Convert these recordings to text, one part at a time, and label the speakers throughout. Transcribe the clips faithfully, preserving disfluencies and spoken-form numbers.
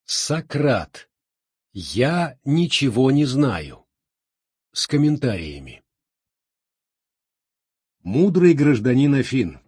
Speaker 1: Сократ. Я ничего не знаю. С комментариями. Мудрый гражданин Афин.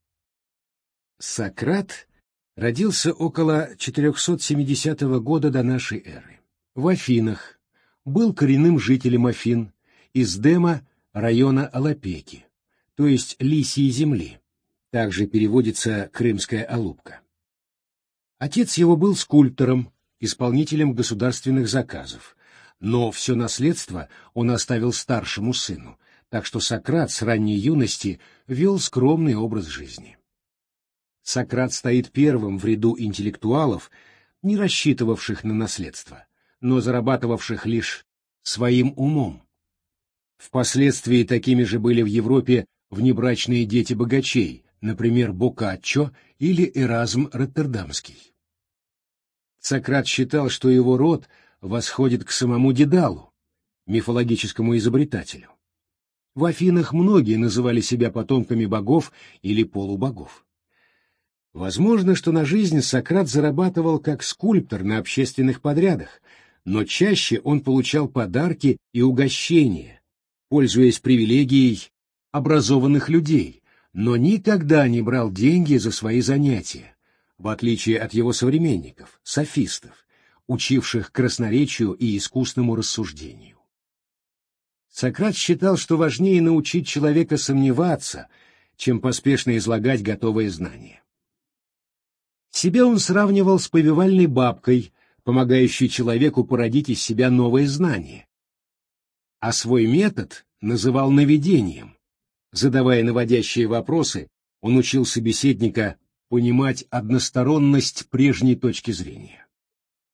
Speaker 1: Сократ родился около четырехсот семидесятого года до нашей эры. В Афинах, был коренным жителем Афин, из Дема, района Алапеки, то есть Лисьей земли, также переводится Крымская Алупка. Отец его был скульптором, исполнителем государственных заказов, но все наследство он оставил старшему сыну, так что Сократ с ранней юности вел скромный образ жизни. Сократ стоит первым в ряду интеллектуалов, не рассчитывавших на наследство, но зарабатывавших лишь своим умом. Впоследствии такими же были в Европе внебрачные дети богачей, например, Боккаччо или Эразм Роттердамский. Сократ считал, что его род восходит к самому Дедалу, мифологическому изобретателю. В Афинах многие называли себя потомками богов или полубогов. Возможно, что на жизнь Сократ зарабатывал как скульптор на общественных подрядах, но чаще он получал подарки и угощения, пользуясь привилегией образованных людей, но никогда не брал деньги за свои занятия, в отличие от его современников, софистов, учивших красноречию и искусному рассуждению. Сократ считал, что важнее научить человека сомневаться, чем поспешно излагать готовые знания. Себя он сравнивал с повивальной бабкой, помогающей человеку породить из себя новые знания, а свой метод называл наведением. Задавая наводящие вопросы, он учил собеседника понимать односторонность прежней точки зрения.